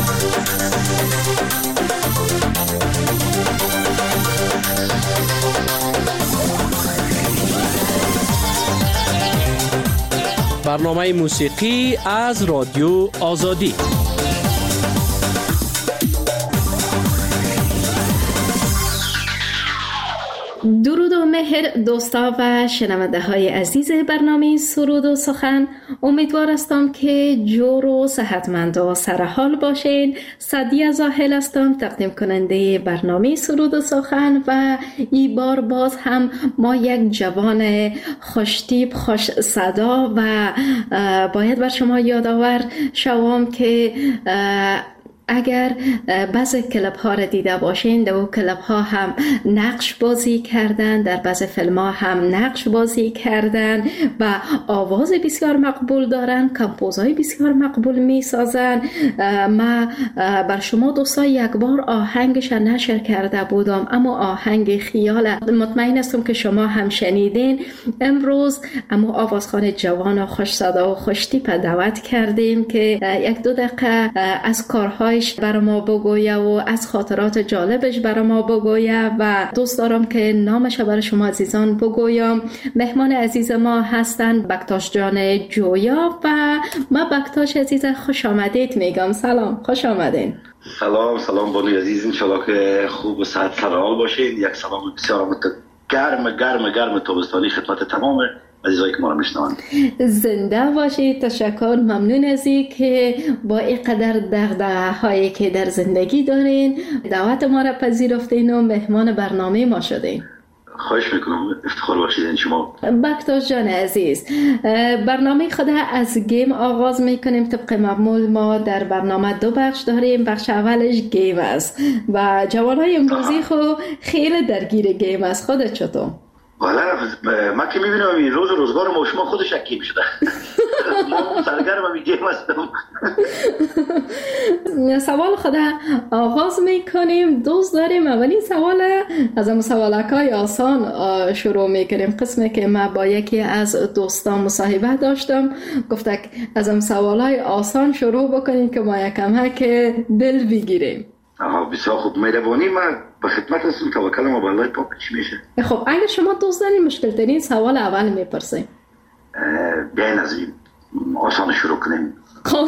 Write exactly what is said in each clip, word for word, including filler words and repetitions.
برنامه موسیقی از رادیو آزادی. درود و مهر دوستا و شنونده های عزیز برنامه سرود و سخن. امیدوار هستم که جور و صحتمند و سرحال باشین. سعدیه زاهل هستم، تقدیم کننده برنامه سرود و سخن، و این بار باز هم ما یک جوان خوشتیپ خوش صدا و باید بر شما یادآور شوم که اگر بعضی کلپ ها را دیده باشین، در اون کلپ ها هم نقش بازی کردن، در بعضی فیلم ها هم نقش بازی کردن و آواز بسیار مقبول دارن، کمپوزهای بسیار مقبول می سازن. ما بر شما دوستا یک بار آهنگش نشر کرده بودم، اما آهنگ خیال، مطمئن هستم که شما هم شنیدین. امروز اما آوازخوان جوان و خوش صدا و خوش تیپ دعوت کردیم که یک دو دقیقه از کارهای برای ما بگویه و از خاطرات جالبش برای ما بگویه و دوست دارم که نامش برای شما عزیزان بگویم. مهمان عزیز ما هستن بکتاش جان جویا و ما بکتاش عزیز خوش آمدید میگم. سلام، خوش آمدین. سلام سلام بانوی عزیز، انشالله که خوب و صحت سرحال باشید. یک سلام بسیار گرم گرم گرم تابستانی خدمت تمام عزیزایی که ما رو میشنوند. زنده باشید. تشکر، ممنون از این که با اینقدر دغدغه هایی که در زندگی دارین دعوت ما را پذیرفتین و مهمان برنامه ما شدین. خواهش میکنم، افتخار باشید شما. بکتاش جان عزیز، برنامه خود از گیم آغاز میکنیم. طبق معمول ما در برنامه دو بخش داریم. بخش اولش گیم است و جوانای امروزی خو خیلی درگیر گیم است. خودت چطور؟ والا من که میبینم این روز روزگار ما شما خودش اکیم شده. ما سرگرم هم گیم هستم. سوال خود آغاز میکنیم. دوست داریم اولین سوال از هم سوالکای آسان شروع میکنیم. قسمی که من با یکی از دوستان مصاحبه داشتم، گفته از هم سوالای آسان شروع بکنیم که ما یکم که دل بگیریم. آها بسیار خوب، مهربانی. من به خدمت هستم. توکل ما به الله پاک. چی میشه؟ خب اگر شما دوست دارین مشکل ترین سوال اول میپرسیم. بیاین از این آسان شروع کنیم. خب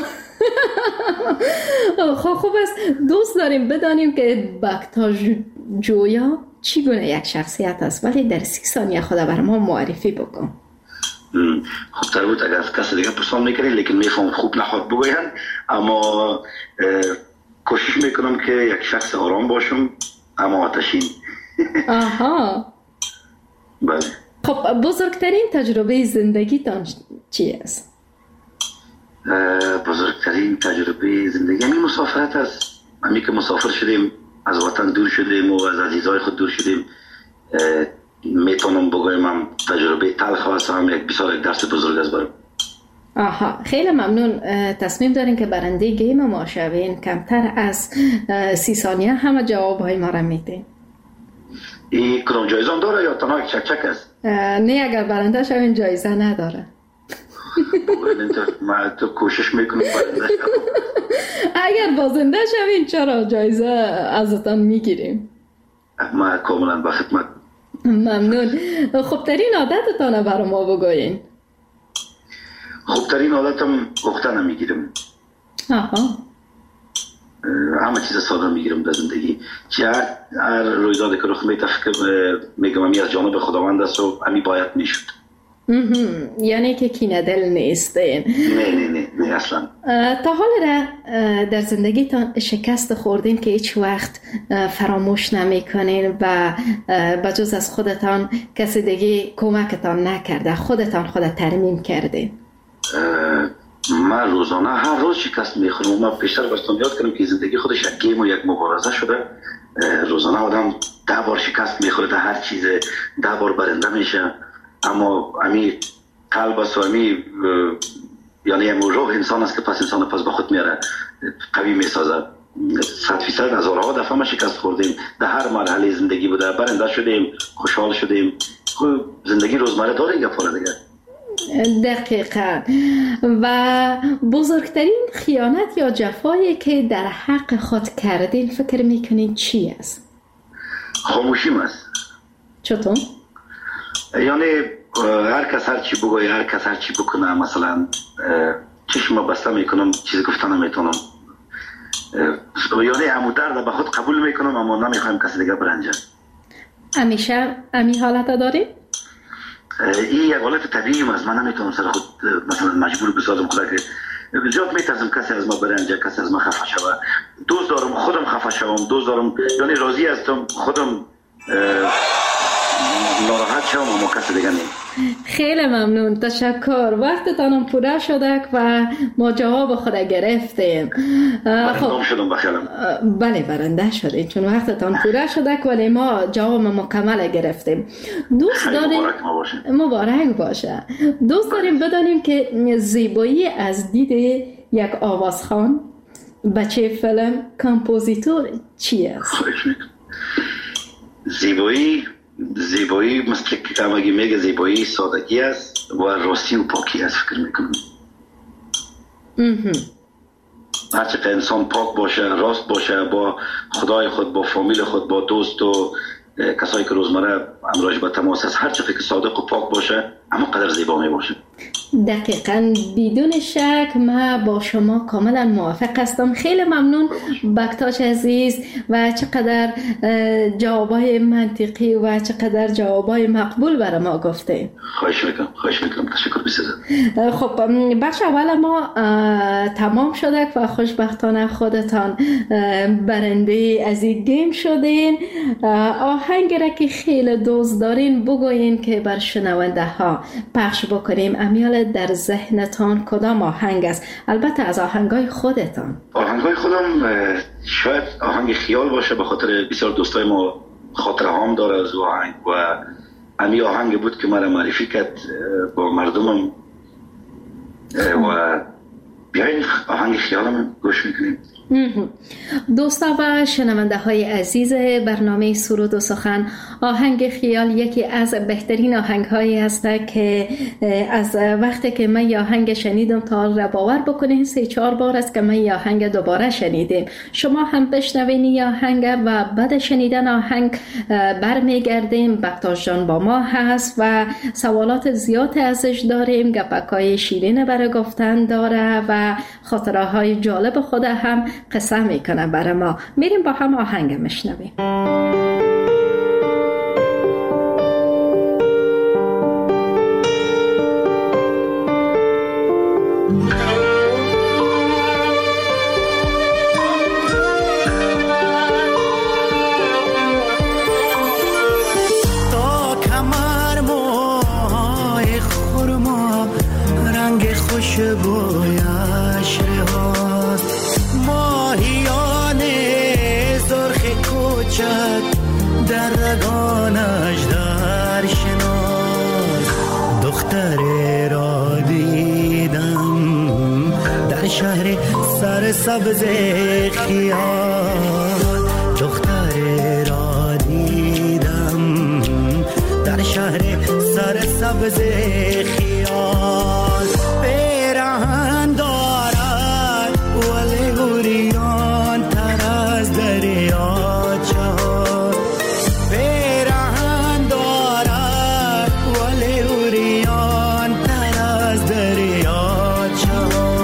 خب خوب است. دوست داریم بدانیم که بکتاش جویا چی گونه یک شخصیت است، ولی در سی ثانیه خود بر ما معرفی بکن. خب تر بود اگر از کسی دیگه پرسان میکنید، لیکن میفهم خوب نخواد بگوین، اما کوشش میکنم که یک شخص آرام باشم اما آتشین. آها. بله. خب بزرگترین تجربه زندگیتان چی است؟ بزرگترین تجربه زندگی همین مسافرت است. همین که مسافر شدیم، از وطن دور شدیم و از عزیزای خود دور شدیم. میتونم بگویم هم تجربه تلخ است، هم یک بسیار یک درس بزرگ است برام. آها، خیلی ممنون. تصمیم دارین که برنده گیم ما شوین. کمتر از سی ثانیه همه جوابهای ما را میدین. این کدام جایزه داره یا تنها یک چک چک است؟ نه، اگر برنده شوین جایزه نداره. من تو کوشش میکنم برنده شوم. اگر بازنده شوین چرا جایزه ازتان میگیریم. من کاملا به خدمت. ممنون. خوبترین عادتتان برای ما بگوین. خوبترین عادتم گفتن میگیرم. آها. همه چیز ساده میگیرم در زندگی. چه هر, هر رویدادی که رخ میده فکر میگم امی از جانب خداوند است و امی باید میشد. یعنی که کینه دل نیستین؟ نه نه نه نه اصلا. تا حال را در زندگیتان شکست خوردین که هیچ وقت فراموش نمیکنین و بجز از خودتان کسی دیگه کمکتان نکرده، خودتان خود ترمیم کردین؟ من روزانه هر روز شکست میخورم. من بیشتر بستم یاد کنم که زندگی خودش یک گیم و یک مبارزه شده. روزانه آدم ده بار شکست میخوره در هر چیز، ده بار برنده میشه، اما امی قلب است و امی یعنی امی روح انسان است که پس انسان پس به خود میاره، قوی میسازه. صد فیصد هزارها دفعه ما شکست خوردیم، در هر مرحله زندگی بوده، برنده شدیم، خوشحال شدیم. خب زندگی روزمره داره گفاره دیگه. دقیقاً. و بزرگترین خیانت یا جفایی که در حق خود کردین فکر میکنین چی است؟ خاموشیم است. چطور؟ یعنی هر کس هر چی بگوی، هر کس هر چی بکنه، مثلا چشم بسته میکنم، چیزی گفتن نمیتونم، یعنی همو درد به خود قبول میکنم اما نمیخوایم کسی دیگه برنجه. همیشه امی حالت داریم؟ این یک حالت طبیعی است. من نمیتونم سر خود مثلا مجبور بسازم خدا که زیاد میترسم کسی از ما برنجه، کسی از ما خفه شوه. دوست دارم خودم خفه شوم، دوست دارم یعنی راضی هستم خودم ناراحت شوم اما کسی دیگه نیم. خیلی ممنون، تشکر. وقتتانم پوره شده و ما جواب خود گرفتیم. برنده شدم بخیرم. بله برنده شدیم چون وقتتان پوره شده ولی ما جواب مکمل گرفتیم. دوست داریم مبارک ما باشه. مبارک باشه. دوست داریم بدانیم که زیبایی از دید یک آوازخوان، بچه فیلم، کامپوزیتور چی است؟ زیبایی زیبایی مثل که همگی میگه زیبایی سادگی است و راستی و پاکی است. فکر میکنم هرچه انسان پاک باشه، راست باشه با خدای خود، با فامیل خود، با دوست و کسایی که روزمره امراج به تماس است، هرچه فکر صادق و پاک باشه اما قدر زیبا می باشه. دقیقاً، بدون شک من با شما کاملا موافق هستم. خیلی ممنون بکتاش عزیز و چقدر جوابای منطقی و چقدر جوابای مقبول برای ما گفته. خواهش میکنم خواهش میکنم تشکر بسیار. خب بخش اول ما تمام شده و خوشبختانه خودتان برنده از این گیم شدین. آهنگ را که خیلی دوست دارین بگوین که بر شنونده ها پخش بکنیم. امیال در ذهنتان کدام آهنگ است؟ البته از آهنگای خودتان. آهنگای خودم شاید آهنگ خیال باشه، به خاطر بسیار دوستای ما خاطره هام داره از آهنگ و امی آهنگ بود که مرا معرفی کرد با مردمم و بیاین آهنگ خیالم گوش میکنیم. دوستا و شنونده های عزیز برنامه سرود و سخن، آهنگ خیال یکی از بهترین آهنگ هایی هست که از وقتی که من یه آهنگ شنیدم تا را باور بکنین سه چهار بار است که من یه آهنگ دوباره شنیدم. شما هم بشنوین یه آهنگ و بعد شنیدن آهنگ برمیگردیم. بکتاش جان با ما هست و سوالات زیاد ازش داریم، گپکای شیرین برای گفتن داره و خاطره های جالب خود هم قصه میکنه برای ما. میریم با هم آهنگ میشنویم. تا کمر موهای خرما رنگ خوشبویش رهاست، ماهیان زرخ کوچک در رگانش در شناس. دختر را دیدم در شهر سر سبز خیال، دختر را دیدم در شهر سر سبز خیال. پیراهن دارد ولی گریان تر از دریاچه ها، پیراهن دارد ولی گریان تر از دریاچه ها.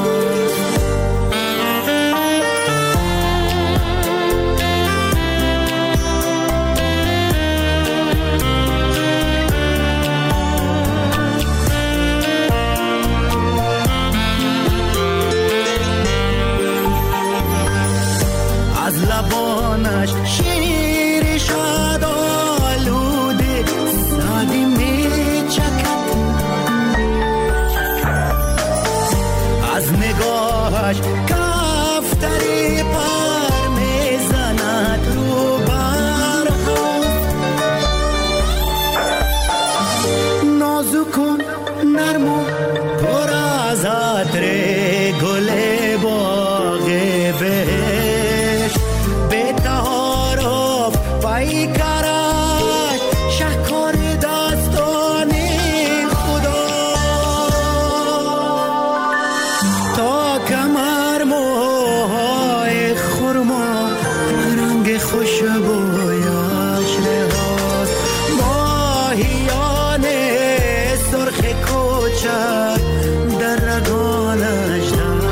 خوشبویش رهاست. ماهیان سرخ کوچک در رگانش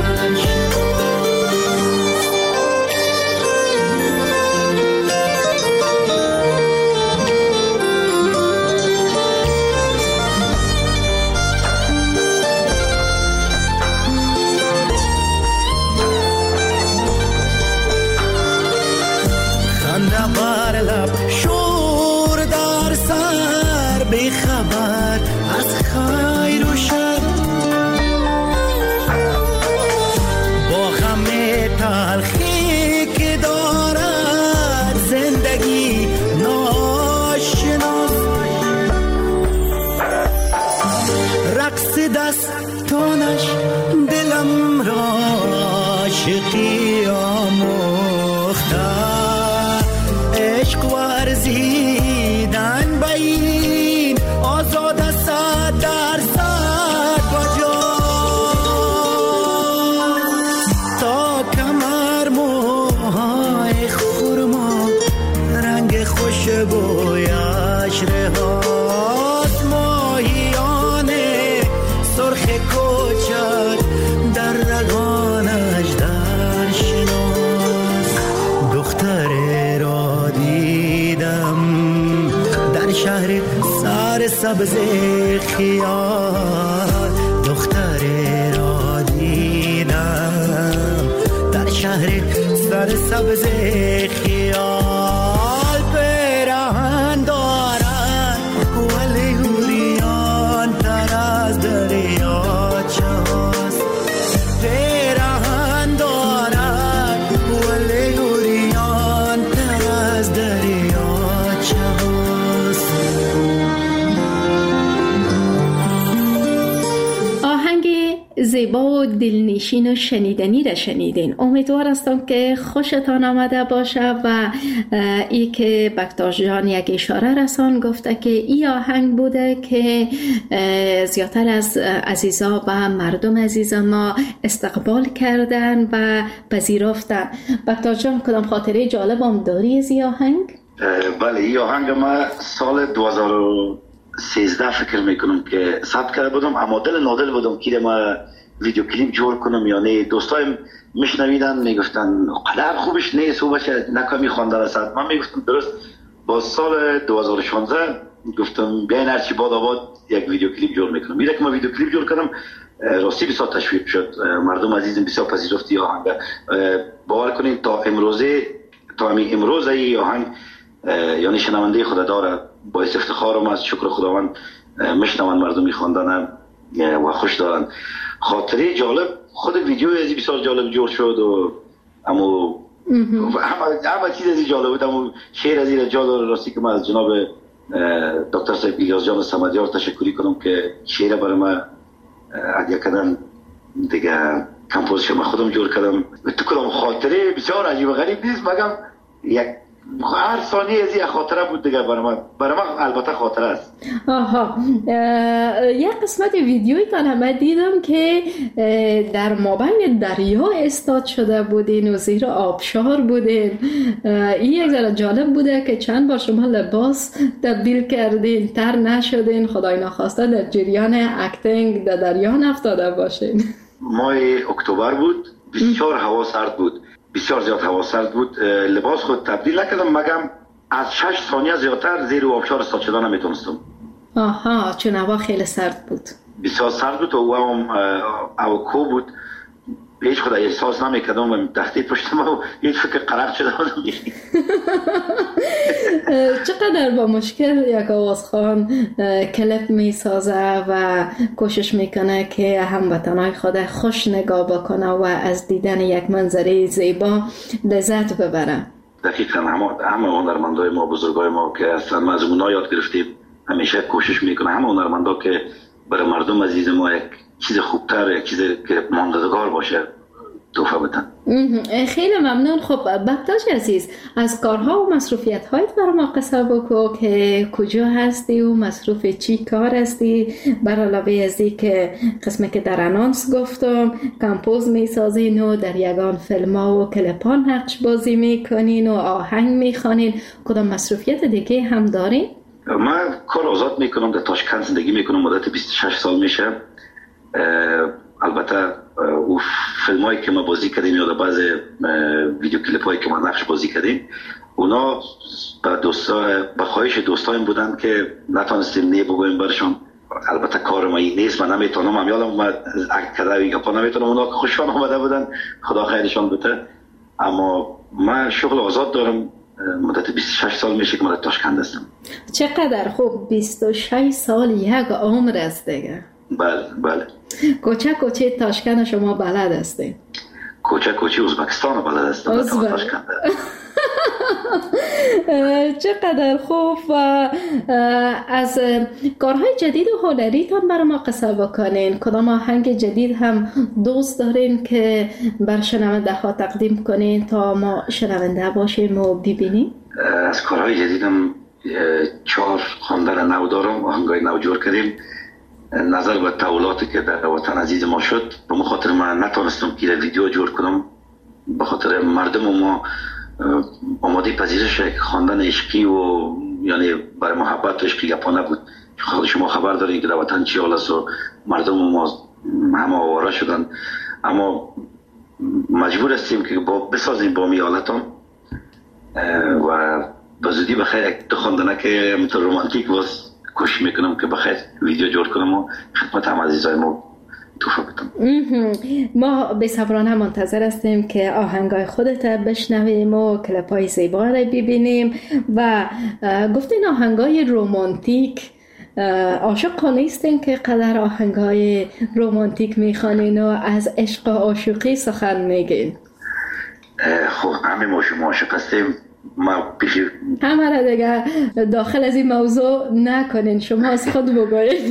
بر لب شور در سر بی خبر از خیر و شر، با غم تلخی که دارد زندگی ناشناس. رقص دستانش دلم را عاشقی آموخته، عشق ورزیدن به این آزاد صد در صد بجا، تا کمر موهای خرما رنگ خوشبویش رهاست. ماهیان سرخ کوچک در رگانش در شناس. دختر شهر سر سبز خیال، دختر را دیدم در شهر سر سبز خیال. پیراهن دارد ولی اوریان تر از دریاچه هاست. پیراهن دارد ولی اوریان تر از دریاچه هاست. زیبا و دلنشین و شنیدنی را شنیدین. امیدوار هستم که خوشتان آمده باشه و ای که بکتاش جان یک اشاره رسان گفته که ای آهنگ بوده که زیادتر از عزیزا و مردم عزیز ما استقبال کردن و پذیرفتن. بکتاش جان کدام خاطره جالب هم داری از ای آهنگ؟ بله، ای آهنگ ما سال دو هزار و سیزده فکر میکنم که ثبت کرده بودم، اما دل نادل بودم که ما ویدیو کلیپ جور کنم. یعنی دوستایم میشنویدن میگفتن قدر خوبش نیست و باشه نکمی خوانده رسد. من میگفتم درست. با سال دو هزار و شانزده گفتم بیاین هرچی باد آباد یک ویدیو کلیپ جور میکنم. میره که ما ویدیو کلیپ جور کردم، راستی بسیار تشویق شد، مردم عزیزم بسیار پذیرفتی آهنگ. باور کنید تا امروزه تا همین امروز ای آهنگ یعنی شنونده خدا داره. باعث افتخارم است، شکر خداوند میشنون مردم میخواندن و خوش دارن. خاطره جالب خود ویدیو ازی بسیار جالب جور شد و اما همه همه چیز ازی جالب بود. اما شعر ازی را جا داره. راستی که من از جناب دکتر صاحب الیاس جان صمدیار تشکری کنم که شعر برای من ادیا کردن دیگه، کمپوزیشن من خودم جور کردم. تو کدام خاطره بسیار عجیب و غریب نیست، مگم یک هر ثانیه از یک خاطره بود دیگه. برای من برای من البته خاطره است. آها، یک قسمت ویدیویی کنم من دیدم که در مابین دریا استاد شده بودین و زیر آبشار بودین. این یک ذره جالب بوده که چند بار شما لباس تبدیل کردین، تر نشدین، خدای نخواسته در جریان اکتینگ در دریا نفتاده باشین. ماه اکتبر بود، بسیار هوا سرد بود، بسیار زیاد هوا سرد بود. لباس خود تبدیل نکردم، مگم از شش ثانیه زیادتر زیر آبشار استاد شدن نمیتونستم. آها، چون هوا خیلی سرد بود. بسیار سرد بود و هم اوکو بود. هیچ خدا احساس نمیکردم و تحتی پشتم و هیچ فکر قرق شده بودم. چقدر با مشکل یک آوازخوان کلیپ میسازه و کوشش میکنه که هموطنای خود خوش نگاه بکنه و از دیدن یک منظره زیبا لذت ببره. دقیقاً همه همه هنرمندای ما، بزرگای ما که اصلا ما از اونا یاد گرفتیم، همیشه کوشش میکنه همه هنرمندا که برای مردم عزیز ما یک چیز خوبتر، یک چیز که ماندگار باشه تحفه بدن. خیلی ممنون. خب بکتاژ عزیز، از کارها و مصروفیت هایت برای ما قصه بگو که کجا هستی و مصروف چی کار هستی، بر علاوه از این که قسمی که در انانس گفتم کمپوز میسازین و در یگان فیلم ها و کلپان نقش بازی میکنین و آهنگ میخوانین، کدام مصروفیت دیگه هم دارین؟ من کار آزاد میکنم، در تاشکند زندگی میکنم، مدت بیست و شش سال میشه. البته او فیلم هایی که ما بازی کردیم یا بعض ویدیو کلیپ هایی که ما نقش بازی کردیم اونا به دوستا به خواهش دوستایم بودن که نتونستیم نه بگویم برشون. البته کار ما این نیست، من نمیتونم، هم یادم اومد اکت کرده و گپا نمیتونم، اونا که خوشحال آمده بودن خدا خیرشان بده. اما من شغل آزاد دارم، مدت بیست و شش سال میشه که من تاشکند هستم. چقدر خوب، بیست و شش سال یک عمر است دیگه. بله بله. کوچه کوچه تاشکند شما بلد هستین؟ کوچه کوچه ازبکستان بلد هستم. ازبک. چقدر خوب. و از کارهای جدید و هنریتان برای ما قصه بکنین، کدام آهنگ جدید هم دوست دارین که بر شنونده ها تقدیم کنین تا ما شنونده باشیم و ببینیم؟ از کارهای جدیدم چهار خواندن نو دارم، آهنگای نو جور کردیم. نظر به تحولاتی که در وطن عزیز ما شد، به خاطر من نتونستم که ویدیو جور کنم، به خاطر مردم ما آماده پذیرش خواندن عشقی و یعنی برای محبت و عشقی گپا نبود. خود شما خبر دارین که در وطن چی حال است و مردم ما همه آواره شدن، اما مجبور هستیم که با بسازیم با می حالتان و به زودی بخیر دو خواندنه که همینطور رومانتیک باز کوشش میکنم که بخیر ویدیو جور کنم و خدمت هم عزیزای ما توفیق بدم. ما بصبرانه منتظر هستیم که آهنگای خودت بشنویم و کلپای زیبا را ببینیم. و گفتین آهنگای رومانتیک، عاشق نیستین که قدر آهنگای رومانتیک میخوانین و از عشق و عاشقی سخن میگین؟ خب همه ما شما عاشق هستیم، ما پیشی همه را دیگه داخل از این موضوع نکنین، شما از خود بگوین.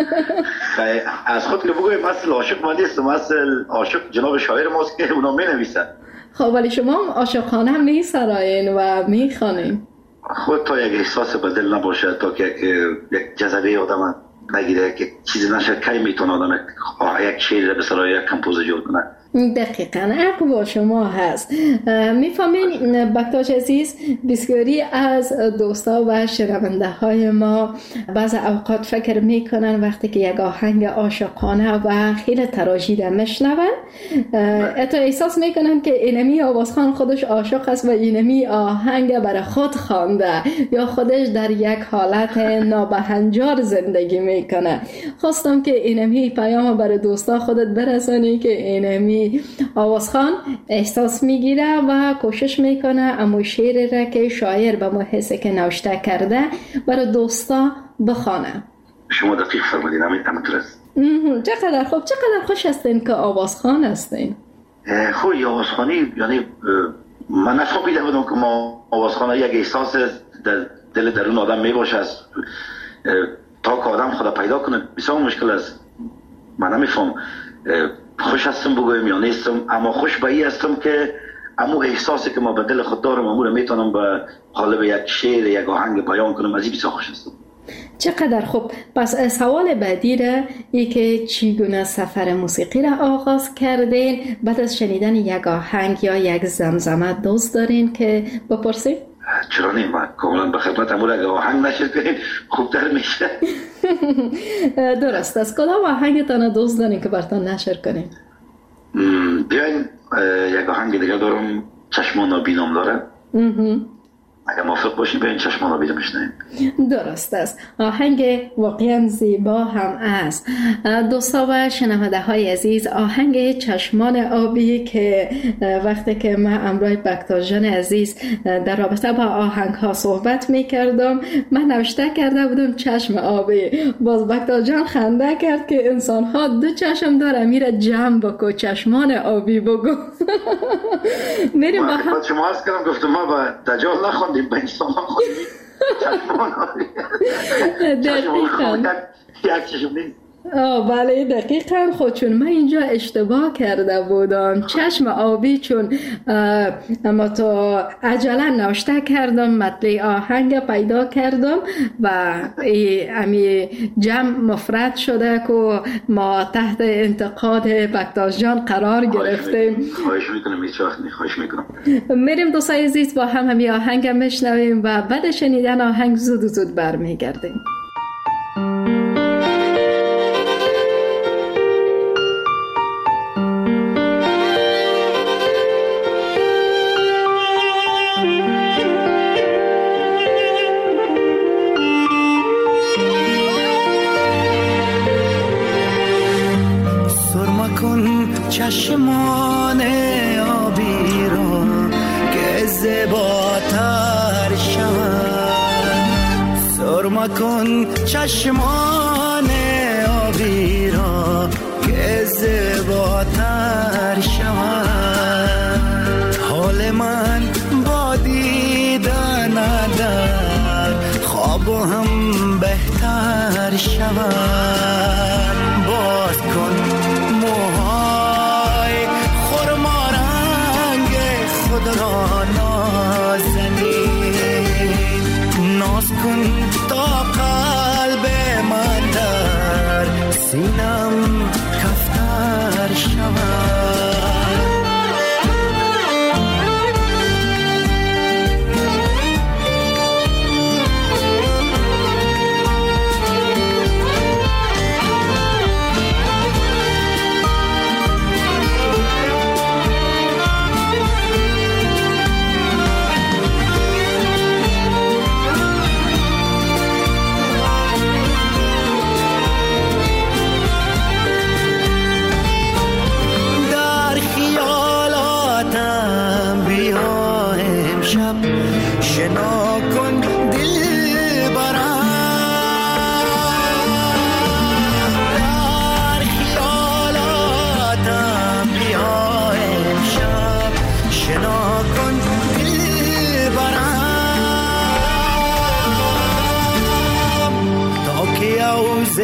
از خود که بگویم اصل عاشق ما نیستم، اصل عاشق جناب شاعر ماست که اونا می نویسن. خب ولی شما هم عاشقانه می سرایین و می خوانین. خود تا یک احساس به دل نباشه، تا که یک جذبه آدم نگیره که چیزی نشه، کی میتونه آدم یک شعر به سرای یک کمپوز جور کنه. دقیقاً حق با شما هست. میفهمین بکتاژ عزیز، بسیاری از دوستا و شنونده های ما بعض اوقات فکر میکنن وقتی که یک آهنگ عاشقانه و خیلی تراژیده میشنون، حتی احساس میکنن که اینمی آوازخوان خودش عاشق است و اینمی آهنگ برای خود خوانده یا خودش در یک حالت نابهنجار زندگی میکنه. خواستم که اینمی پیام برای دوستا خودت برسانی که اینمی آوازخوان احساس میگیره و کوشش میکنه اما شعر را که شاعر به محسه که نوشته کرده برای دوستا بخوانه. شما دقیق فرمودین، همینطور است. چقدر خوب، چقدر خوش هستین که آوازخوان هستین. خوی آوازخوانی یعنی من نفهمیده بودم که ما آوازخوان یک احساس در دل درون آدم میباشه است، تا که آدم خدا پیدا کنه بسیار مشکل است. من نمیفهم خوش هستم بگویم یا نیستم، اما خوش به این هستم که امو احساسی که ما به دل خود دارم امو رو میتونم به قالب یک شعر یک آهنگ بیان کنم، از این بسیار خوش هستم. چقدر خوب. پس سوال بعدی را ای که چگونه سفر موسیقی را آغاز کردین، بعد از شنیدن یک آهنگ یا یک زمزمه دوست دارین که بپرسید؟ چرا نیم، من کاملا به خدمت امو را اگه آهنگ نشد کنین خوبتر میشه. درست است. کدام آهنگتان دوست دارین که براتون نشر کنین؟ بیاین یک آهنگ دیگه دارم، چشمان نابینام داره. اگر موافق باشین بیاین چشمان نابینام بشنویم. درست است. آهنگ واقعا زیبا هم است. دوستا و شنونده های عزیز، آهنگ چشمان آبی که وقتی که من امروی بکتاژ جان عزیز در رابطه با آهنگ ها صحبت می کردم، من نوشته کرده بودم چشم آبی، باز بکتاژ جان خنده کرد که انسان ها دو چشم داره، میره جمع بکو چشمان آبی بگو. میریم با هم. شما هست کردم گفتم ما با دجال نخوندیم، با انسان خوندیم چشمان آبی. دقیقا یک چشم نیست. آه بله دقیقاً. خود چون من اینجا اشتباه کرده بودم، چشم آبی، چون اما تو عجله نوشته کردم مطلع آهنگ پیدا کردم و امی جمع مفرد شده که ما تحت انتقاد بکتاش جان قرار گرفتیم. خواهش میکنم هیچ وقت خواهش میکنم. میریم دوستای عزیز با هم همی آهنگ میشنویم و بعد شنیدن آهنگ زود زود برمیگردیم. چشمان آبی را که زیباتر شود، سرمه کن چشمان آبی را که زیباتر شود. حال من با دیدن در خواب هم بهتر شود. باز کن خود را نازنین، ناز کن تا قلب من در سینم کفتر شود. شنا کن دل برم، در خیالاتم بیا امشب. شنا کن دل برم تا که عوض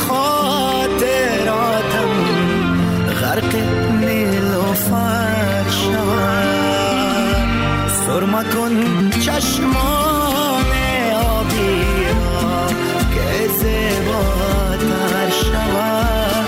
خاطراتم غرق نیلوفر شود. سرمه کن چشمان آبی را که زیباتر شود.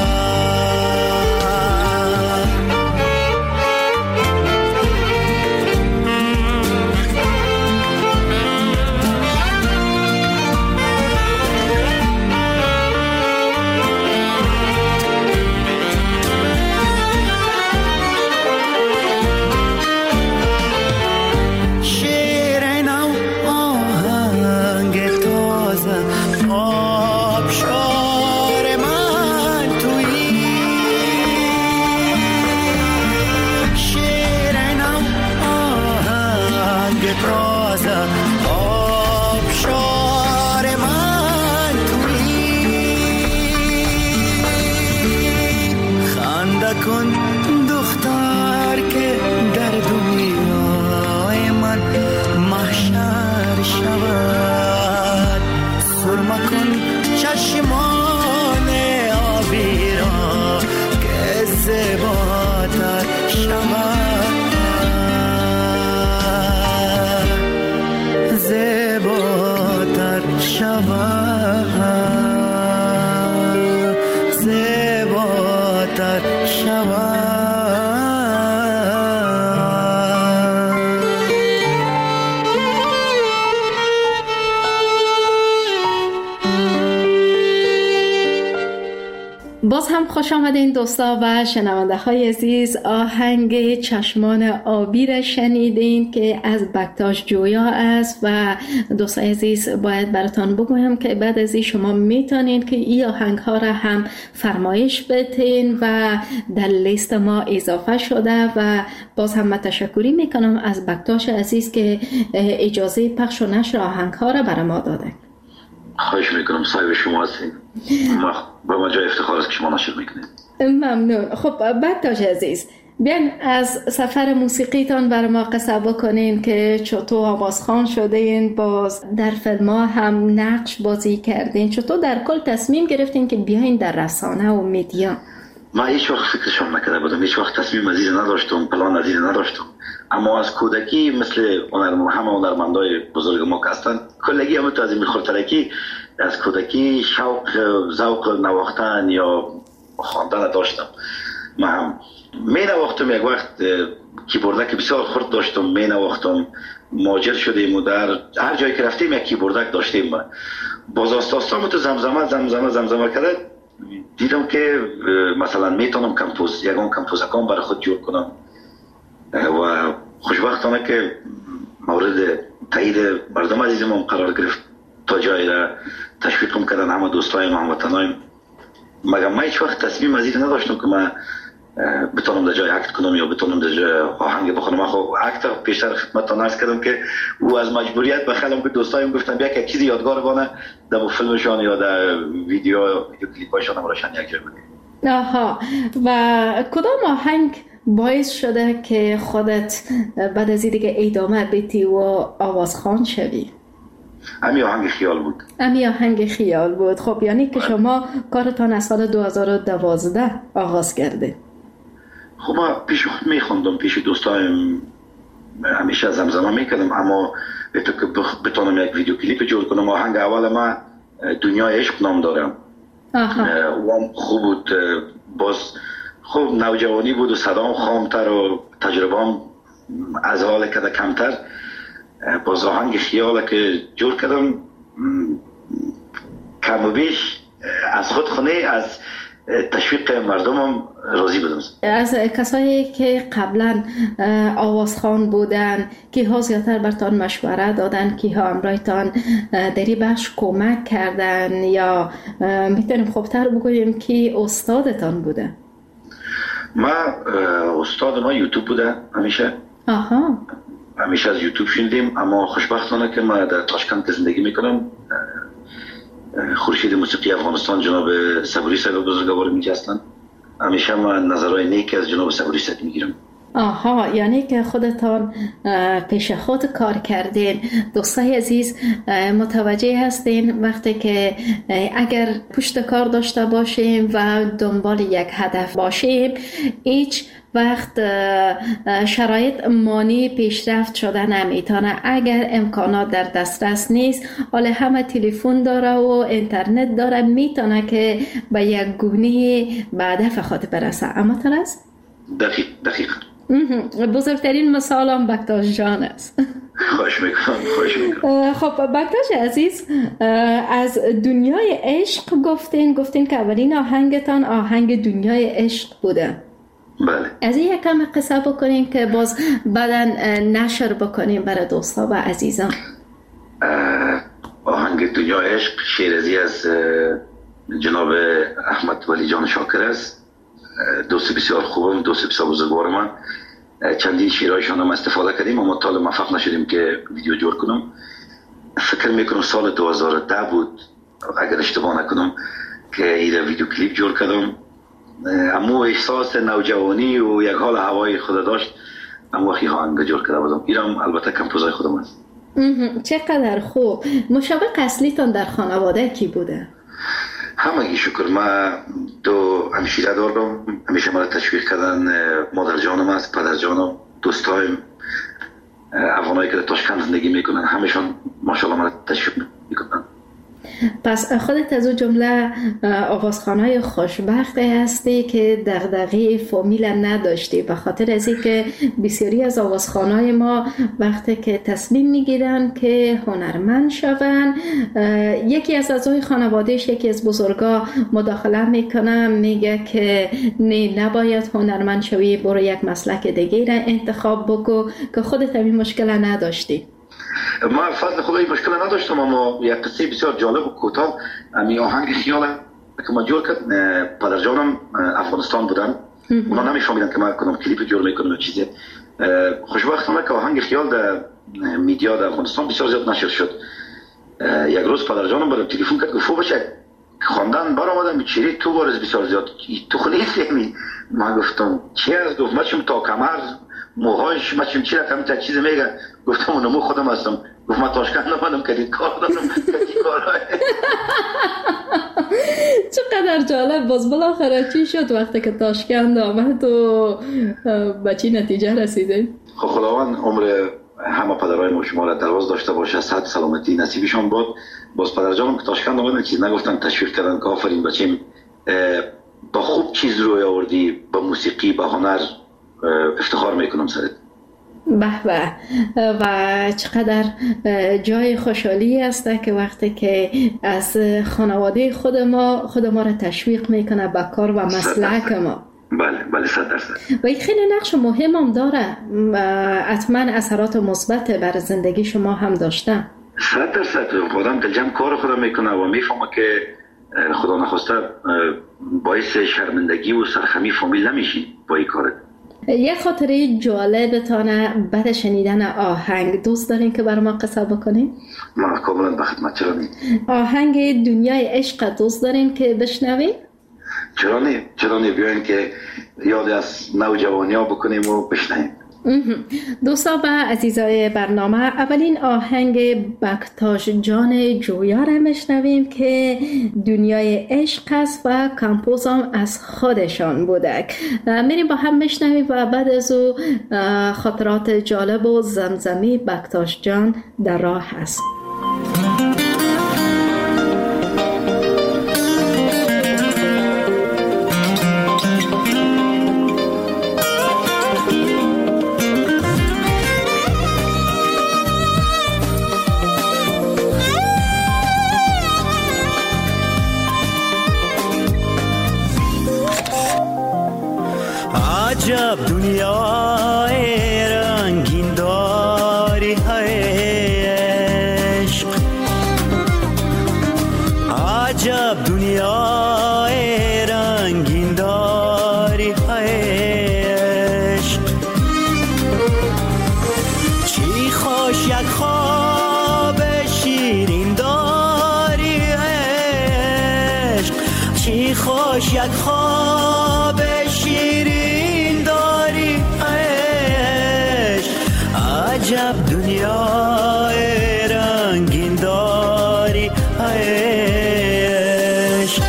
باز هم خوش آمدین دوستا و شنونده های عزیز. آهنگ چشمان آبی را شنیدین که از بکتاش جویا است و دوستای عزیز باید براتان بگویم که بعد از این شما میتونین که این آهنگ ها را هم فرمایش بدین و در لیست ما اضافه شده و باز هم تشکری میکنم از بکتاش عزیز که اجازه پخش و نشر آهنگ ها را برای ما داده. خواهش میکنم، صاحب شما هستیم. با ما جای افتخار است که شما نشر میکنید. ممنون. خب بکتاش عزیز، بیاین از سفر موسیقیتان بر ما قصه بکنین که چطور آوازخوان شدین، باز در فیلم ها هم نقش بازی کردین، چطور در کل تصمیم گرفتین که بیاین در رسانه و میدیا؟ ما هیچ وقت فکرشان نکرده بودم، هیچ وقت تصمیم از این نداشتم، پلان از این نداشتم. اما از کودکی مثل هنرمند همه هنرمندای بزرگ ما که هستن، کلگی هم تو از این خردترکی از کودکی شوق ذوق نواختن یا خواندن داشتم. ما هم می نواختم، یک وقت کیبوردک بسیار خرد داشتم، می نواختم، ماجر شدیم و در هر جایی که رفتیم یک کیبوردک داشتیم. باز آستاستام تو زمزمه زمزمه زمزمه کرده دیدم که مثلا میتونم کمپوز یکان کمپوزکان برای خود جور کنم و خوشبختانه که مورد تایید مردم عزیزم قرار گرفت، تا جایی را تشویقم کردن همه دوستایم هموطنایم. مگر من هیچ وقت تصمیم از این نداشتم که من بتونم در جای اکت کنم یا بتونم در جای آهنگ بخونم. خب اکت پیشتر خدمتتان عرض کردم که او از مجبوریت بخلم که دوستایم گفتن بیا که چیزی یادگار بانه در فیلمشان یا در ویدیو یا کلیپایشان هم راشن یک جای بگیم. آها، و کدام آهنگ باعث شده که خودت بعد از این دیگه ادامه بدی و آوازخوان شوی؟ امی آهنگ خیال بود. امی آهنگ خیال بود. خب یعنی که شما کارتان از سال دو هزار و دوازده آغاز کرده. خب من پیش خود میخوندم، پیش دوستایم همیشه زمزمه میکردم، اما به تو که بتونم یک ویدیو کلیپ جور کنم. آهنگ اول من دنیای عشق نام دارم. آها. و خوب بود. باز خوب نوجوانی بود و صدام خامتر و تجربه‌ام از حال کده کمتر. باز آهنگ خیاله که جور کردم کم و بیش از خود خونه از تشویق مردمم راضی بودم. از کسایی که قبلا آوازخوان بودن که ها زیادتر برتان مشوره دادن، که ها امرایتان دری بخش کمک کردن، یا میتونیم خوبتر بگوییم که استادتان بوده؟ ما استاد ما یوتیوب بوده همیشه. آها. همیشه از یوتیوب شنیدیم، اما خوشبختانه که ما در تاشکند زندگی میکنم. خورشید موسیقی افغانستان جناب صبوری صاحب بزرگوار میگه هستن، همیشه من نظرهای نیک از جناب صبوری صاحب میگیرم. آها، یعنی که خودتان پیش خود کار کردین. دوستای عزیز متوجه هستین وقتی که اگر پشت کار داشته باشیم و دنبال یک هدف باشیم، هیچ وقت شرایط مانی پیشرفت شده نمیتونه. اگر امکانات در دسترس نیست، حالا همه تلفن داره و اینترنت داره، میتونه که به یک گونه به هدف خود برسه. اما ترست؟ دقیق دقیق بزرگترین مثال هم بکتاش جان است. خوش میکنم خوش میکنم. خب بکتاش عزیز، از دنیای عشق گفتین گفتین که اولین آهنگتان آهنگ دنیای عشق بوده. بله. از این یکم قصه بکنیم که باز بعداً نشر بکنیم برای دوستا و عزیزان. آهنگ دنیای عشق شیرازی از جناب احمد ولی جان شاکر است. دوست بسیار خوبم، دوست بسیار بزرگوار من. چندین شیرهایشان هم استفاده کردیم اما تا موفق نشدیم که ویدیو جور کنم. فکر میکنم سال دو هزار و ده بود اگر اشتباه نکنم که این ویدیو کلیپ جور کردم. اما احساس نوجوانی و یک حال هوای خود داشت، اما وقتی آهنگ جور کرده بودم. اینم البته کمپوزای خودم است. چقدر خوب. مشابه اصلیتان در خانواده کی بوده؟ همگی شکر. من دو همشیره دارم، همیشه مرا تشویق کردن. مادر جانم است، پدر جانم، دوستایم افغانایی که در تاشکند زندگی میکنن، همشون ماشاءالله مرا تشویق میکنن. پس خودت از اون جمله آوازخوانای خوشبخته هستی که دغدغه فامیل نداشتی، به خاطر از اینکه بسیاری از آوازخوانای ما وقتی که تصمیم میگیرن که هنرمند شون، یکی از اعضای خانوادهش، یکی از بزرگا مداخله میکنه، میگه که نه نباید هنرمند شوی، برو یک مسلک دیگه را انتخاب بکو، که خودت همین مشکل نداشتی. ما فضل خدایی مشکل نداشتم، اما یک قصه بسیار جالب و کوتاه. امی آهنگ خیاله که ما جور کرد، پدر جانم افغانستان بودن، اونا نمیفهمیدن که ما کنم کلیپ جور میکنم و چیزی. خوشبختانه که آهنگ خیال در میدیا در افغانستان بسیار زیاد نشر شد. یک روز پدر جانم برام تلفن کرد، گفت بچه خواندن بار آمدم چیری تو بارز بسیار زیاد تو خلیه سیمی من گفتم چی هست؟ گفت ما چیم تا کمر موهایش ما چیم چی رقمی تا چیز میگه گفتم اونمو خودم هستم گفت ما تاشکند نمانم کدید کار دارم کدید کارهای چقدر جالب. باز بالاخره چی شد وقتی که تاشکند آمد و به چی نتیجه رسیده؟ خب خداوند عمر همه پدرهای ما شما را دراز داشته باشه، صحت سلامتی نصیبشان باد. باز پدر جانم که تاشکند آمدن چیز نگفتن، تشویق کردن که آفرین بچیم با خوب چیز روی آوردی، با موسیقی با هنر افتخار میکنم سرت. به به. و چقدر جای خوشحالی است که وقتی که از خانواده خود ما خود ما را تشویق میکنه به کار و مسلک ما. بله بله صد درصد. و این خیلی نقش مهم هم داره، حتما اثرات مثبت بر زندگی شما هم داشته. صد درصد. خودم دلجم کار خودم میکنه و میفهمه که خدا نخواسته باعث شرمندگی و سرخمی فامیل نمیشی با این کارت. یه خاطره جالبتانه بعد شنیدن آهنگ دوست دارین که برای ما قصه بکنین؟ ما کاملا به خدمت. چرا نی؟ آهنگ دنیای عشق دوست دارین که بشنوین؟ چرا نی؟ چرا نی؟ بیاین که یاد از نوجوانی ها بکنیم و بشنویم. دوستان و عزیزای برنامه، اولین آهنگ بکتاش جان جویا را میشنویم که دنیای عشق است و کمپوز هم از خودشان بوده. میریم با هم میشنویم و بعد از او خاطرات جالب و زمزمی بکتاش جان در راه است. عجب دنیای رنگین داری عشق، عجب دنیای رنگین داری عشق، چی خوش یک خواب شیرین داری عشق، چی خوش یک خواب شیرین داری عشق، عجب دنیای رنگین داری عشق.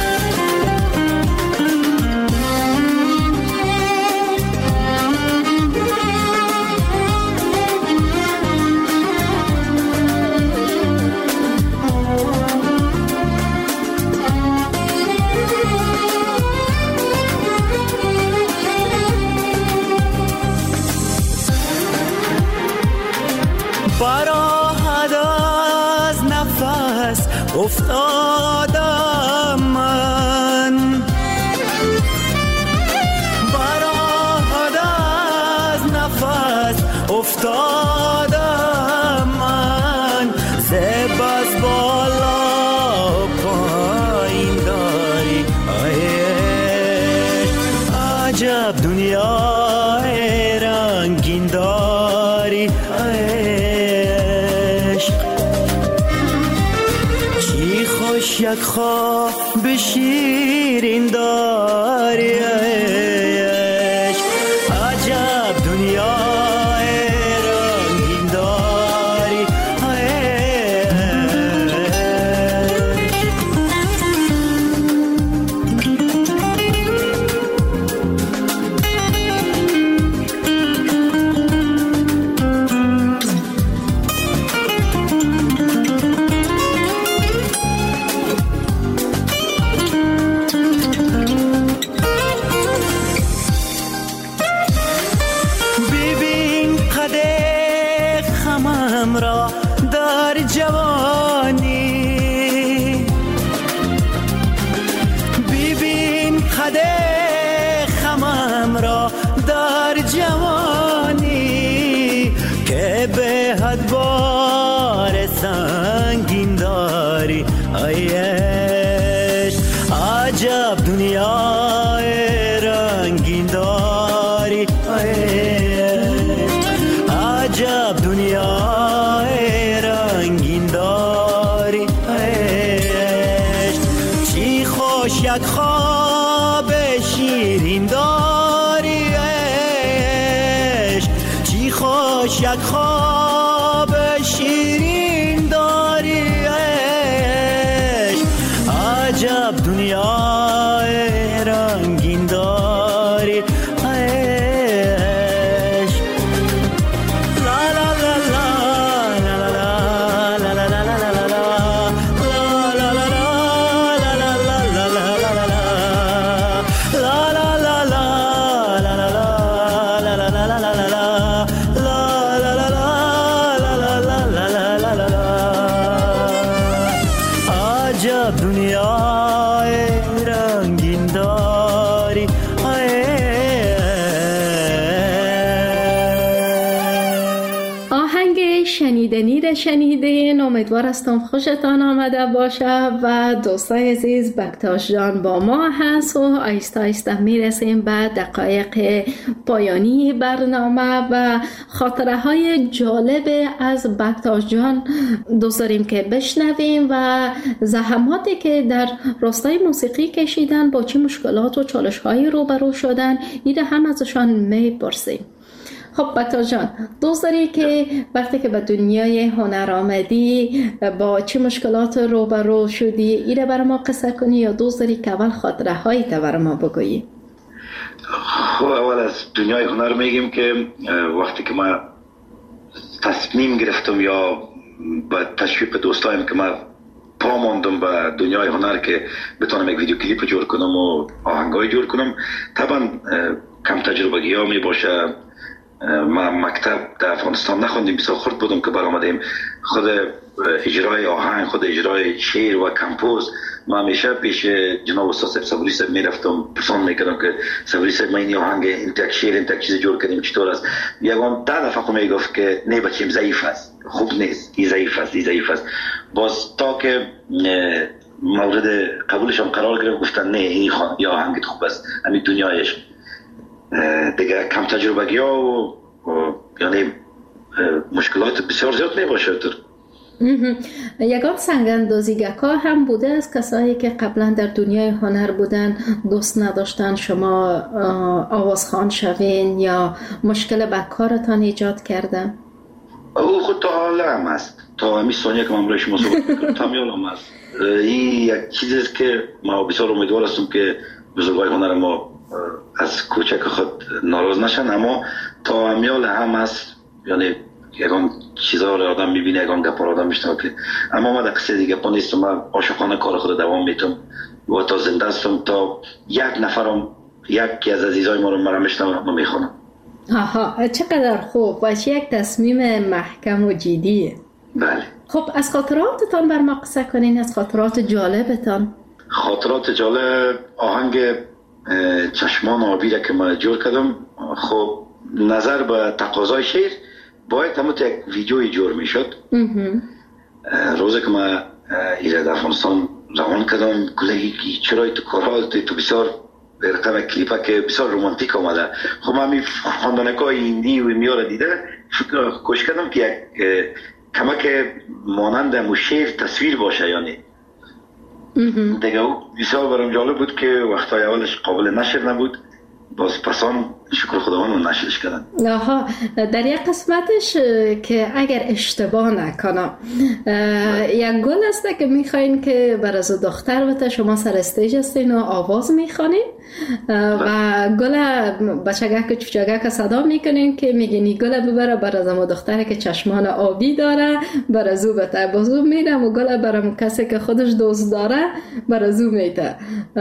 براحت از نفس افتادم من، براحت از نفس افتادم من، زب از بالا پایین داری عجب دنیای رنگین داری عشق، چی خوش یک خواب شیرین داری عشق، عجب دنیای رنگین داری عجب دنیای رنگین داری عجب دنیای رنگین داری چی شیرین داری عشق، عجب دنیای رنگین داری عشق. لا لا لا لا لا لا لا لا لا دنیای رنگین داری. آهنگ شنیدنی را شنیدین، امیدوار هستم خوشتان آمده باشه و دوستای عزیز بکتاش جان با ما هست و آیسته آیسته میرسیم به دقایق پایانی برنامه و خاطره های جالب از بکتاش جان دوست داریم که بشنویم و زحماتی که در راستای موسیقی کشیدن، با چه مشکلات و چالش هایی روبرو شدن، ایده هم ازشان میپرسیم. خب بکتاش جان، دوست داری که وقتی که به دنیای هنر آمدی با چه مشکلات روبرو شدی ایره برای ما قصه کنی، یا دوست داری که اول خاطره هایی تا برای ما بگویی؟ خب اول از دنیای هنر میگیم که وقتی که ما تصمیم گرفتم یا با تشویق دوستایم که ما پا ماندم به دنیای هنر که بتونم یک ویدیو کلیپ جور کنم و آهنگای جور کنم، طبعا کم تجربگی ها می باشه. ما مکتب در افغانستان نخوندیم، بسیار خرد بودم که برآمدیم. خود اجرای آهنگ، خود اجرای شعر و کمپوز ما همیشه پیش جناب استاد صبوری صاحب میرفتم، پرسان میکردم که صبوری صاحب ما این آهنگ این تک شعر این تک چیز جور کردیم چطور است. یگان ده دفعه خود میگفت که نه بچیم ضعیف است، خوب نیست، این ضعیف است، این ضعیف است. باز تا که مورد قبولشان قرار گرفت گفتن نه این یا آهنگت خوب است، همین دنیایش دیگه کم تجربگی ها و, و یعنی مشکلات بسیار زیاد می باشه. یگان سنگ‌اندازیگرها هم بوده از کسایی که قبلا در دنیای هنر بودن دوست نداشتن شما آوازخوان شوین یا مشکل به کارتان ایجاد کردن؟ او خود تا حالا هم هست، تا همی ثانیه که من برای شما صحبت میکنم تا حالا هم هست. این یک چیزی است که ما بسیار امیدوار هستم که بزرگای هنر ما از کوچک خود ناراض نشن، اما تا امیال هم هست. یعنی یکان چیزها رو آدم میبینه، یکان گپا رو آدم میشنه که اما ما در قصه دیگه پا نیستم. من عاشقانه کار خود دوام میتم و تا زنده هستم تا یک نفرم یکی از عزیزای ما رو مرا میشنم و میخونم. آها، چقدر خوب و چه یک تصمیم محکم و جدیه. بله. خب از خاطراتتان بر ما قصه کنین، از خاطرات جالبتان. خاطرات جالب آهنگ چشمان آبی را که ما جور کردم، خب نظر به تقاضای شعر باید همون یک ویدیوی جور می شد. روزی که ما ایره در افغانستان روان کردم گلهی چرای تو کارال تو بسیار رقم کلیپا که بسیار رومانتیک آمده. خب من می خواندنکای ایندی و میاره دیده کوشش کردم که یک کمک مانند مو شعر تصویر باشه. یعنی دیگه بسیار برام جالب بود که وقتای اولش قابل نشر نبود، باز پسان شکر خداوند نشرش کردن. آها، در یک قسمتش که اگر اشتباه نکنم یک گل است که میخواین که بر از دختر بته شما سر استیج هستین و آواز میخوانین و گل بچگک چوچگک صدا میکنین که میگین گل ببره بر از ما دختره که چشمان آبی داره بر از او بته، بازو میدم و گل برام کسی که خودش دوست داره بر از او میته.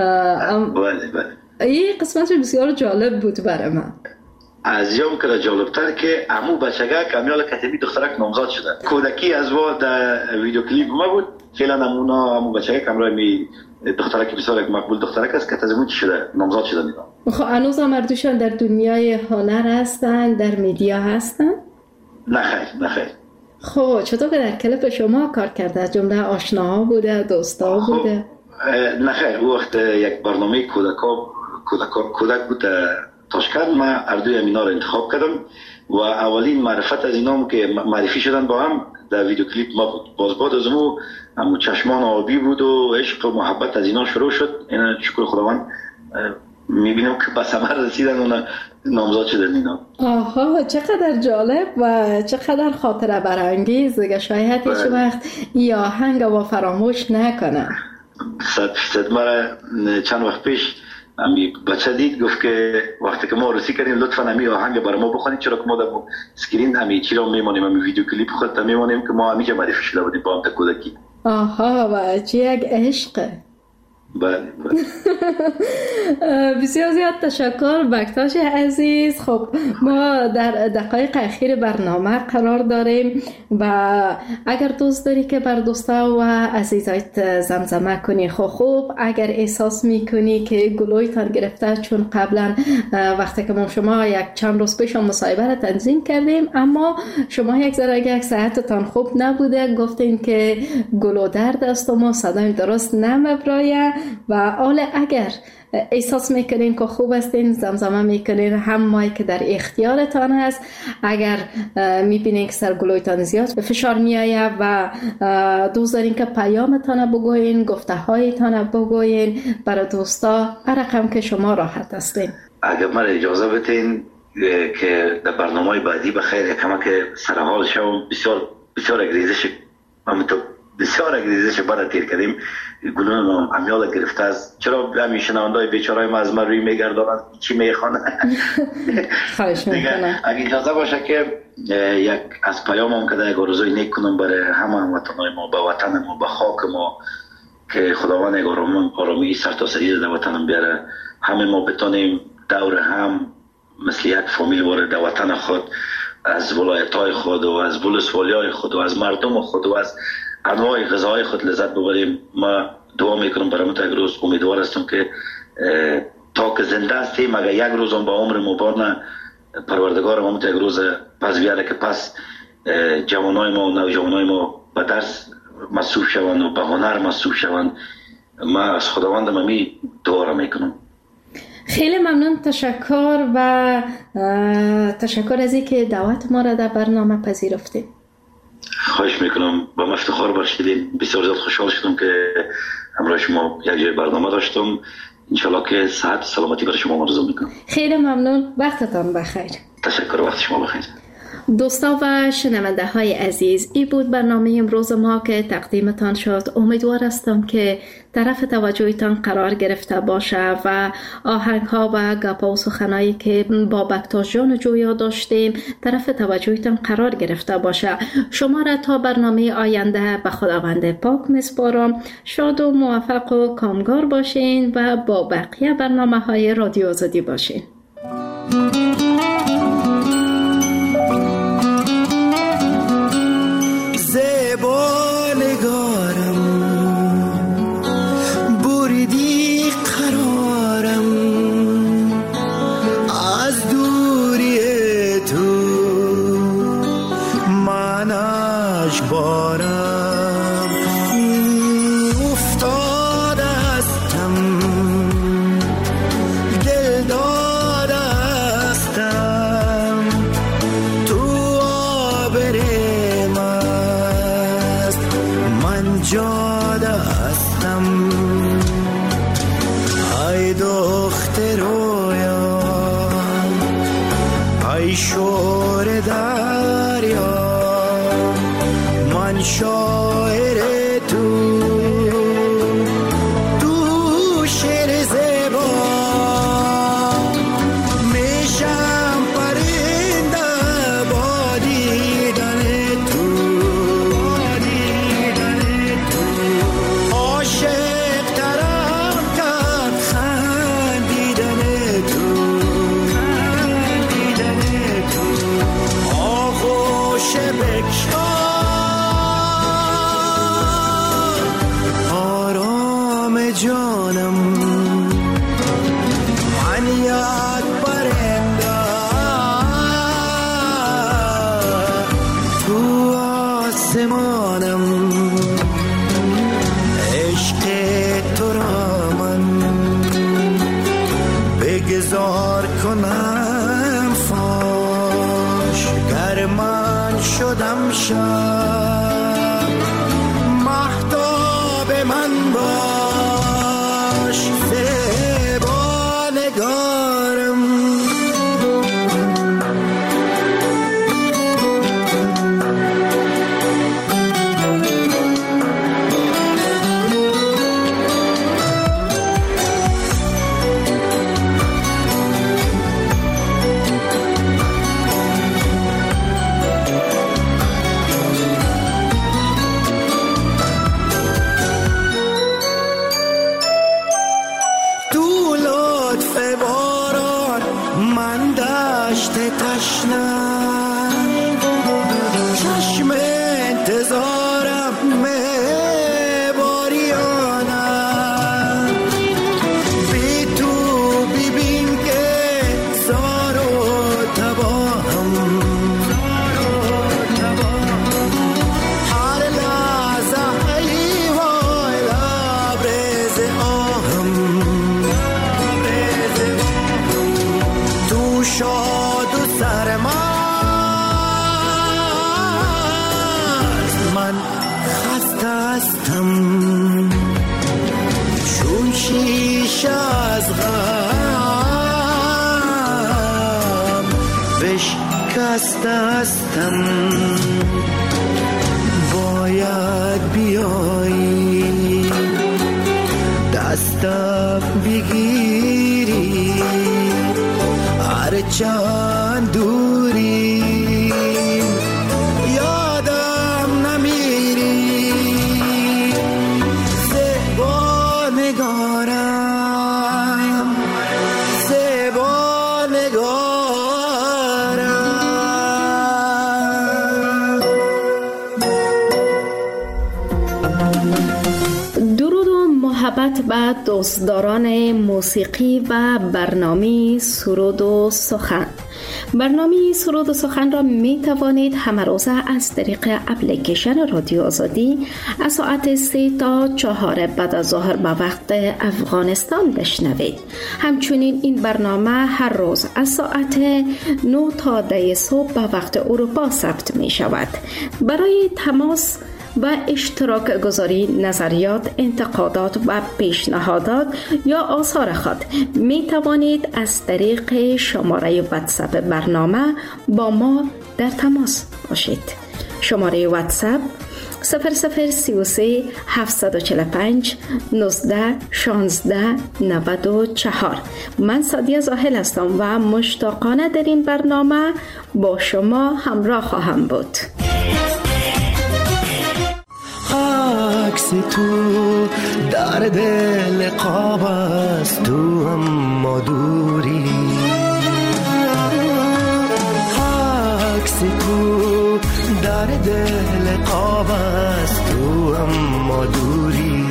بله بله، این قسمتش بسیار جالب بود برای من. از یام که جالبتر که امو بچگک امیال کتبی دخترک نامزاد شده. کودکی از وا در ویدیو کلیپ ما بود. فعلا نمونا امو بچگک امرای می دخترک بسیار مقبول دخترک است که تازه چی شده نامزاد شده میدم. خب هنوز مردوشان در دنیای هنر هستن، در میدیا هستن؟ نه خیر نه خیر. خب چطور که در کلیپ شما کار کرده؟ از جمله آشناها بوده، دوستا بوده؟ نه خیر، او وقت یک برنامه کودکا کودک کودک بود تاشکند. ما اردوی امینا رو انتخاب کردم و اولین معرفت از اینام که معرفی شدن با هم در ویدیو کلیپ ما بود. باز بعد از مو همو چشمان آبی بود و عشق و محبت از اینا شروع شد. اینا شکر خداوند میبینم که به ثمر رسیدن اونا نامزد شدن اینا. آها چقدر جالب و چقدر خاطره برانگیز دیگه. شاید هیچ وقت این آهنگ با فراموش نکنه. صد فیصد. مرا چند وقت پیش امی بچه دید گفت که وقتی که ما عروسی کردیم لطفا امی آهنگ برای ما بخونید، چرا که ما در اسکرین امی چی را میمانیم، امی ویدیو کلیپ خودت میمانیم که ما همیشه معرفی شده بودیم با هم تا کودکی. آها و چه یک عشقه. بله بله. بسیار زیاد تشکر بکتاش عزیز. خب ما در دقایق اخیر برنامه قرار داریم و اگر دوست داری که بر دوستا و عزیزایت زمزمه کنی خب خوب، اگر احساس میکنی که گلویتان گرفته، چون قبلا وقتی که ما شما یک چند روز پیش مصاحبه را تنظیم کردیم اما شما یک ذره یک صحتتان خوب نبوده، گفتین که گلو درد است و ما صدایم درست نمیبرایه و حالا اگر احساس میکنین که خوب هستین زمزمه میکنین، هم مایی که در اختیارتان هست. اگر میبینین که سرگلویتان زیاد به فشار میایه و دوست دارین که پیامتان بگوین، گفته هایتان بگوین برای دوستا، هر رقم که شما راحت هستین. اگر من اجازه بدین که در برنامه بعدی بخیر یکم که سرحال شو، بسیار بسیار اگریزش همینطور بسیار اگریزش برای تیر کردیم، گلون امیال گرفته است. چرا همین شنوندای بیچارهای ما از من روی میگردانند چی میخوانه؟ خواهش میکنم اگه اجازه باشه که یک از پیامم که یک آرزوی نیک کنم برای همه هموطنای ما، به وطن ما، به خاک ما، که خداوند یک آرامی سرتاسری در وطنم بیاره، همه ما بتونیم دور هم مثل یک فامیل وارد در وطن خود، از ولایت‌های خود و از ولسوالی‌های خود و از مردم خود و از انواع غذاهای خود لذت ببریم. ما دعا میکنم برای ما تا یک روز، امیدوار هستم که تا که زنده هستیم اگر یک روز هم با عمر مبارن پروردگار ما تا یک روز پس بیاره که پس جوانای ما و نوجوانای ما به درس مصروف شوند و به هنر مصروف شوند. ما از خداوندم امی دعا را میکنم. خیلی ممنون، تشکر و تشکر از اینکه دعوت ما را در برنامه پذیرفتید. خواهش میکنم، با من افتخار بخشیدین. بسیار زیاد خوشحال شدم که همراه شما یک جای برنامه داشتم. انشالله که صحت و سلامتی برای شما آرزو میکنم. خیلی ممنون، وقتتان بخیر. تشکر، وقت شما بخیر. دوستا و شنونده های عزیز، این بود برنامه امروز ما که تقدیمتان شد. امیدوار هستم که طرف توجهتان قرار گرفته باشه و آهنگ ها و گپا و سخنایی که با بکتاش جان جویا داشتیم طرف توجهتان قرار گرفته باشه. شما را تا برنامه آینده به خداوند پاک میسپارم. شاد و موفق و کامگار باشین و با بقیه برنامه های رادیو آزادی باشین. مهتاب من باش، زیبا نگاه هستم باید بیایی دستم بگیری هر چند دوری یادم نمیری زیبا نگارم زیبا نگارم. درود و محبت به دوستداران موسیقی و برنامه سرود و سخن. برنامه سرود و سخن را می توانید همه روزه از طریق اپلیکیشن رادیو آزادی از ساعت سه تا چهار بعد از ظهر به وقت افغانستان بشنوید. همچنین این برنامه هر روز از ساعت نه تا ده صبح به وقت اروپا ثبت می شود. برای تماس و اشتراک گذاری نظریات، انتقادات و پیشنهادات یا آثار خود می توانید از طریق شماره واتساپ برنامه با ما در تماس باشید. شماره واتساپ صفر صفر سی و سه هفتصد و چهل و پنج نوزده شانزده نود و چهار. من سعدیه زاهل هستم و مشتاقانه در این برنامه با شما همراه خواهم بود. عکس تو در دل قاب است تو اما دوری عکس تو در دل قاب است تو اما دوری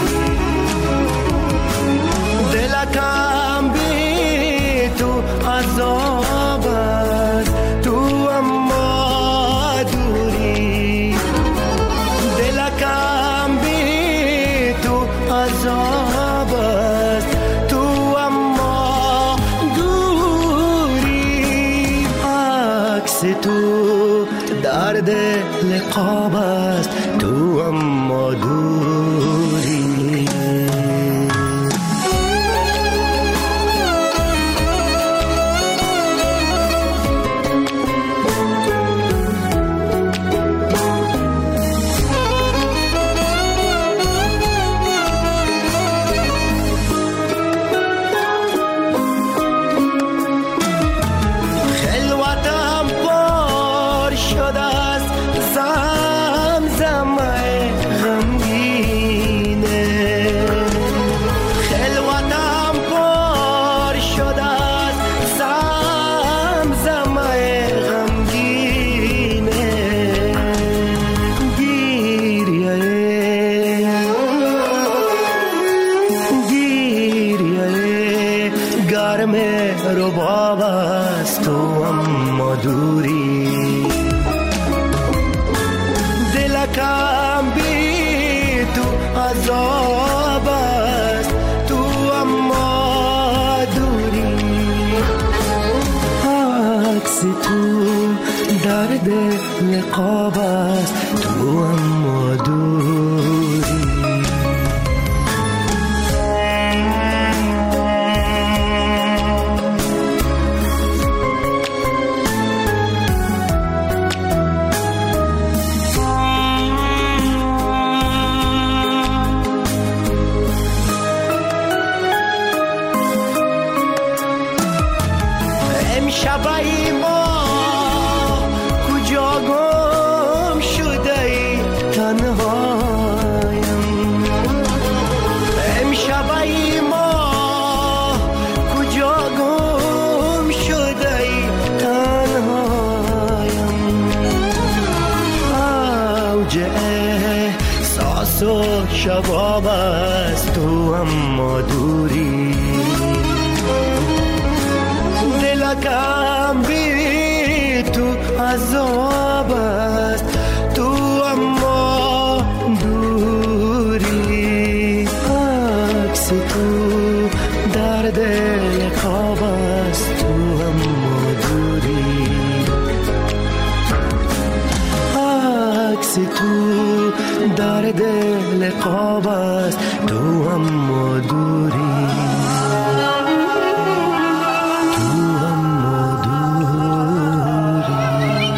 دلکم بی تو عذاب است تو اما دوری دلکم بی تو عذاب است تو اما دوری عکس تو در دل قاب است تو اما دوری رباب است تو اما دوری دلکم بی تو عذاب است تو اما دوری عکس تو در دل قاب است تو اما دوری شبای ما کجا گم شده ای تنهایم امشبای ما کجا گم شده ای تنهایم اوج احساس و شباب است تو اما دوری دلکم بی تو عذاب است تو اما دوری عکس تو در دل خواب است تو اما دوری عکس تو در دل خواب است تو اما دوری تو اما دوری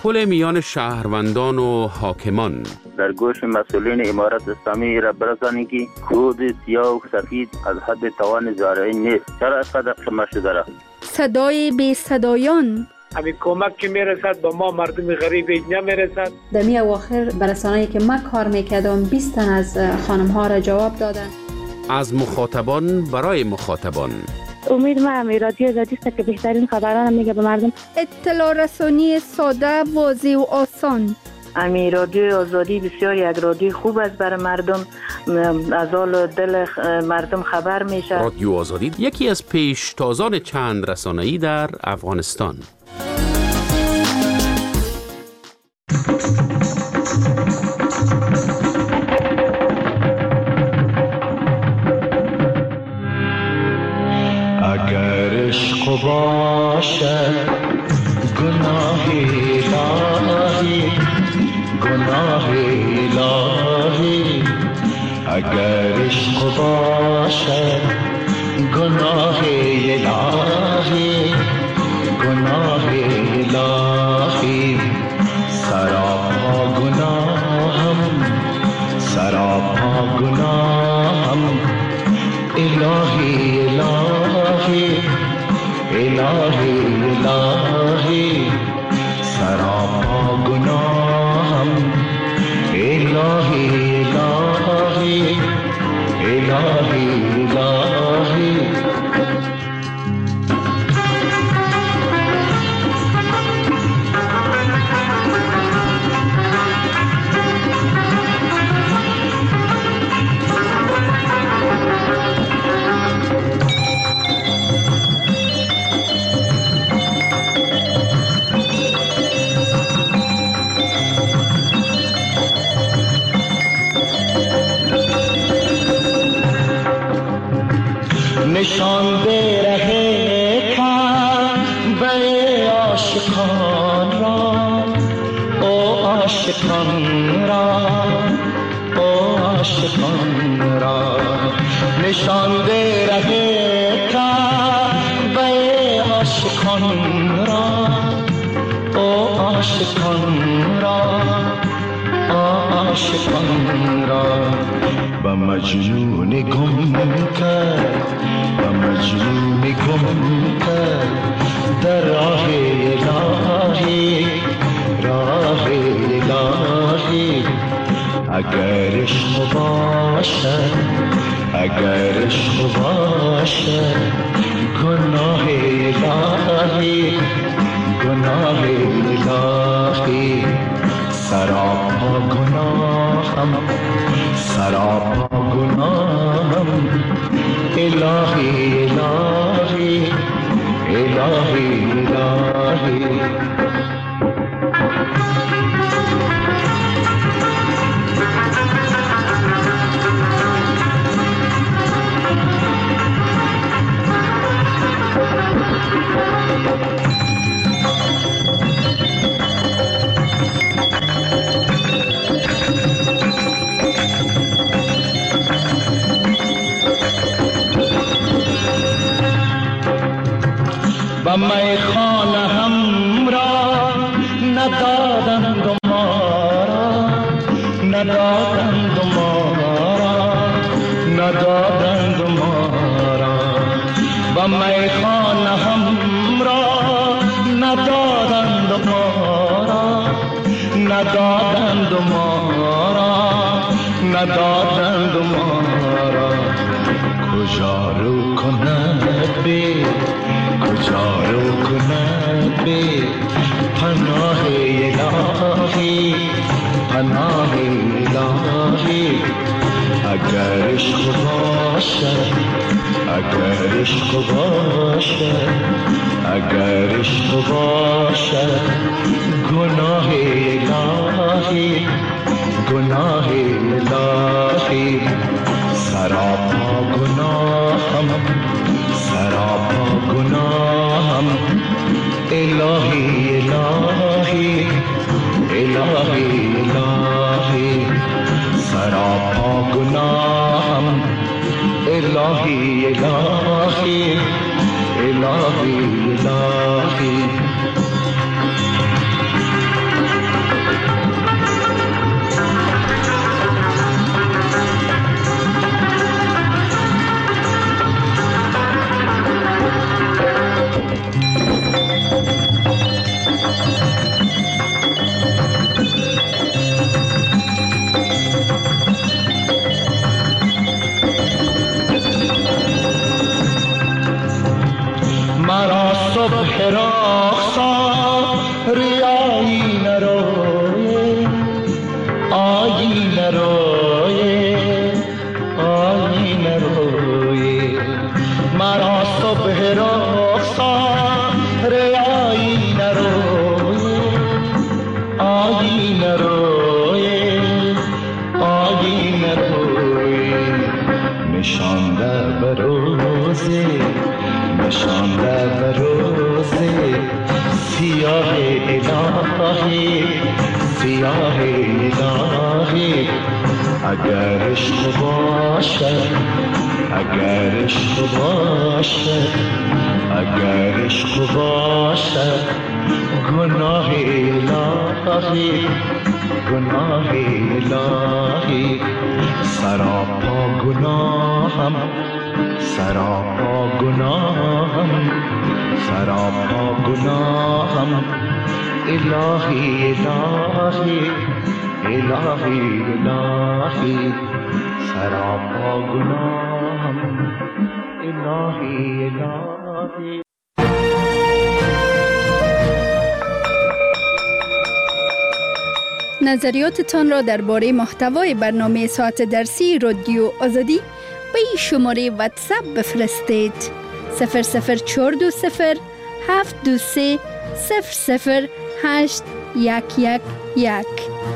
پل میان شهروندان و حاکمان. در گوش مسئولین امارت اسلامی را برسانید که کود سیاه و سفید از حد توان زارعی نیست. چرا از قدر قمه شده را؟ صدای بی صدایان. همین کمک که میرسد به ما مردم غریب اینجا میرسد. در می اواخر برسانه‌ای که من کار میکردم بیست تن از خانم ها را جواب دادن. از مخاطبان برای مخاطبان. امید ما همی رادیو آزادی است که بهترین خبران میگه به مردم. اطلاع رسانی ساده، واضح و آسان. امی رادیو آزادی بسیار یک رادیو خوب است برای مردم، از حال دل مردم خبر میشه. رادیو آزادی یکی از پیشتازان چند رسانه‌ای در افغانستان. اگر عشق باشد گناه الهی، گناه الهی، اگر عشق باشد گناه الهی، گناه الهی، سراپا گناهم، سراپا گناهم، الهی الهی، الهی الهی، سراپا گناهم، الهی الهی، الهی الهی. نشان به ره کعبه عاشقان را، او عاشقان را، او عاشقان را، نشان به ره کعبه عاشقان را، او عاشقان را، عاشقان را، با مجنون گم کرد، با مجنون گم کرد در راه الهی، راه الهی. اگر عشق باشد، اگر عشق باشد گناه الهی، گناه الهی، سراپا گناهم، سراپا گناهم، الهی الهی، الهی الهی. و میخانه هم را ندادند ما را، ندادند ما را، ندادند ما را، و میخانه هم را ندادند ما را، ندادند ما را، ندادند ما را. کجا رو کند بی، کجا رو کند بی، پناه الهی، پناه الهی. اگر عشق باشد، اگر عشق باشد، اگر عشق باشد گناه الهی، گناه الهی، سراپا گناهم، سراپا گناهم، الهی الهی، الهی الهی، سراپا گناهم، الهی الهی، الهی الهی. رخسار آیینه روی آیینه روی آیینه روی مرا صبح رخسار آیینه روی آیینه روی آیینه روی نشانده به روزی نشانده به روزی سیاه الهی سیاه الهی اگر عشق باشد اگر عشق باشد اگر عشق باشد گناه الهی گناه الهی سراپا گناهم سراپا گناهم سراپا گناهم الهی الهی الهی الهی سراپا گناهم الهی الهی. نظریاتتان را درباره محتوای برنامه ساعت درسی رادیو آزادی به این شماره واتساپ بفرستید: صفر صفر چهار دو صفر هفت دو سه صفر صفر هشت یک یک یک.